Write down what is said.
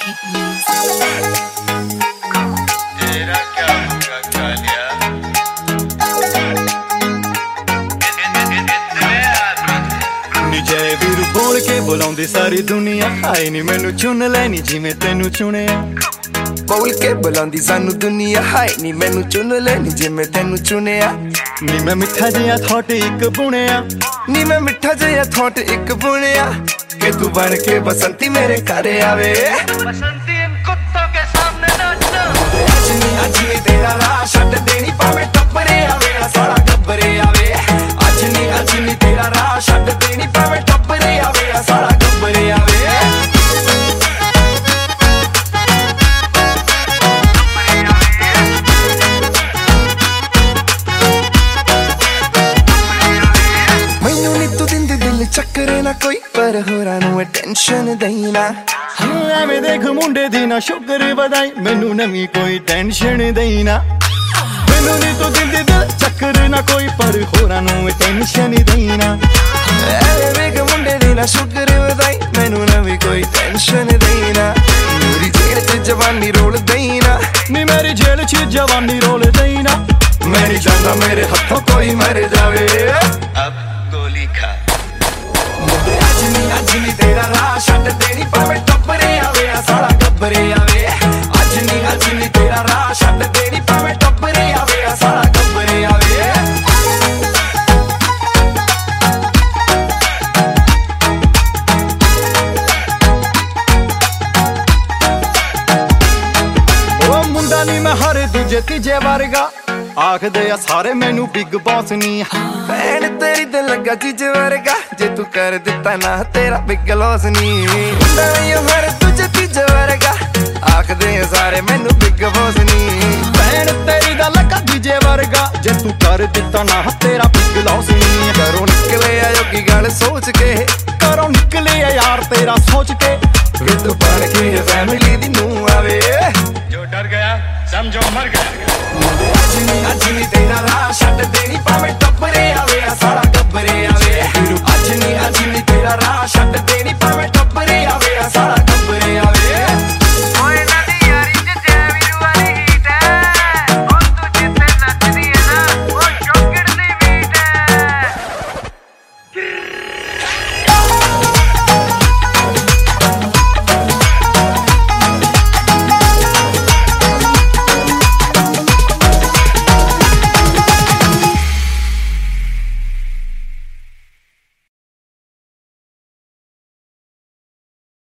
तेरा क्या होगा कालिया जय वीर बोल के बुलाउंदी सारी दुनिया हाय नी मैनू चुन लैनी जिवें तैनू चुनिया बोल के बुलाउंदी सानू दुनिया हाय नी मैनू चुन लैनी जिवें तैनू चुनिया नी मैं मिठा जिहा थॉट इक बुनिया नी मैं मिठा जिहा थॉट इक बुनिया कि तू बन के बसंती मेरे घर आवे बसंती इन कुत्तों के सामने नाचना अज नी तेरा राह छड्ड देनी भावें टप्परे आवे सारा गब्बरे आवे अज नी तेरा राह छड्ड देनी भावें टप्परे आवे सारा गब्बरे आवे मैनू नी तू दिंदी दिल चक्करे ना कोई पर होरां नूं टेंशन देना ਐਵੇਂ ਦੇਖ ਮੁੰਡੇ ਦੀ ਨਾ ਸ਼ੁਕਰ ਵਧਾਈ ਮੈਨੂੰ ਨਵੀਂ ਕੋਈ ਟੈਨਸ਼ਨ ਦੇਈ ਨਾ ਮੈਨੂੰ ਨੀ ਤੂੰ ਦਿੰਦੀ ਦਿਲ ਚੱਕਰ ਨਾ ਕੋਈ ਪਰ ਹੋਰਾਂ ਨੂੰ ਟੈਨਸ਼ਨ ਦੇਈ ਨਾ ਐਵੇਂ ਵੇਖ ਮੁੰਡੇ ਦੀ ਨਾ ਸ਼ੁਕਰ ਵਧਾਈ ਮੈਨੂੰ ਨਵੀਂ ਕੋਈ ਟੈਨਸ਼ਨ ਦੇਈ ਨਾ ਮੇਰੀ ਜੇਲ੍ਹ 'ਚ ਜਵਾਨੀ ਰੋਲ ਦੇਈ ਨਾ ਨੀ ਮੇਰੀ ਜੇਲ੍ਹ 'ਚ ਜਵਾਨੀ ਰੋਲ ਦੇਈ ਨਾ ਮੈਂ ਨਹੀਂ ਚਾਹੁੰਦਾ ਮੇਰੇ ਹੱਥੋਂ ਕੋਈ ਮਰ ਜਾਵੇ अब गोली खा ਅੱਜ ਨੀ ਤੇਰਾ ਰਾਹ ਛੱਡ ਦੇਣੀ ਭਾਵੇਂ ਟੱਪਰੇ ਆਵੇ ਸਾਲਾ ਗੱਬਰੇ ਆਵੇ ਅੱਜ ਨੀ ਤੇਰਾ ਰਾਹ ਛੱਡ ਦੇਣੀ ਭਾਵੇਂ ਟੱਪਰੇ ਆਵੇ ਸਾਲਾ ਗੱਬਰੇ ਆਵੇ ਉਹ ਮੁੰਡਾ ਨੀ ਮੈਂ ਹਰ ਦੂਜੇ ਤੀਜੇ ਵਰਗਾ ਆਖਦੇ ਆ ਸਾਰੇ ਮੈਨੂੰ ਬਿਗ ਬੌਸ ਨੀ ਭੈਣ ਤੇਰੀ ਤੇ ਲੱਗਾ ਚੀਜ਼ ਵਰਗਾ ਜੇ ਤੂੰ ਕਰ ਦਿੱਤਾ ਨਾ ਤੇਰਾ ਬਿਗ ਲੋਸ ਨੀ ਨਹੀਂ ਹਰ ਦੂਜੇ ਤੀਜੇ ਵਰਗਾ ਆਖਦੇ ਆ ਸਾਰੇ ਮੈਨੂੰ ਬਿਗ ਬੌਸ ਨੀ ਭੈਣ ਤੇਰੀ ਦਾ ਲੱਗਾ ਤੀਜੇ ਵਰਗਾ ਜੇ ਤੂੰ ਕਰ ਦਿੱਤਾ ਨਾ ਤੇਰਾ ਬਿਗ ਲੋਸ ਨੀ ਘਰੋਂ ਨਿਕਲੇ ਆ ਜੋਗੀ ਗੱਲ ਸੋਚ ਕੇ ਘਰੋਂ ਨਿਕਲੇ ਆ ਯਾਰ ਤੇਰਾ ਸੋਚ ਕੇ ਵੇ ਤੂੰ ਬਣ ਕੇ ਫੈਮਿਲੀ ਦੀ ਨੂੰ ਆਵੇ जो डर गया समझो मर गया ਅੱਜ ਨੀ ਤੇਰਾ ਰਾਹ ਛੱਡ ਦੇਣੀ ਭਾਵੇਂ ਟੱਪਰੇ ਆਵੇ ਸਾਲਾ ਗੱਬਰੇ ਆਵੇ ਅੱਜ ਨੀ ਤੇਰਾ ਰਾਹ ਛੱਡ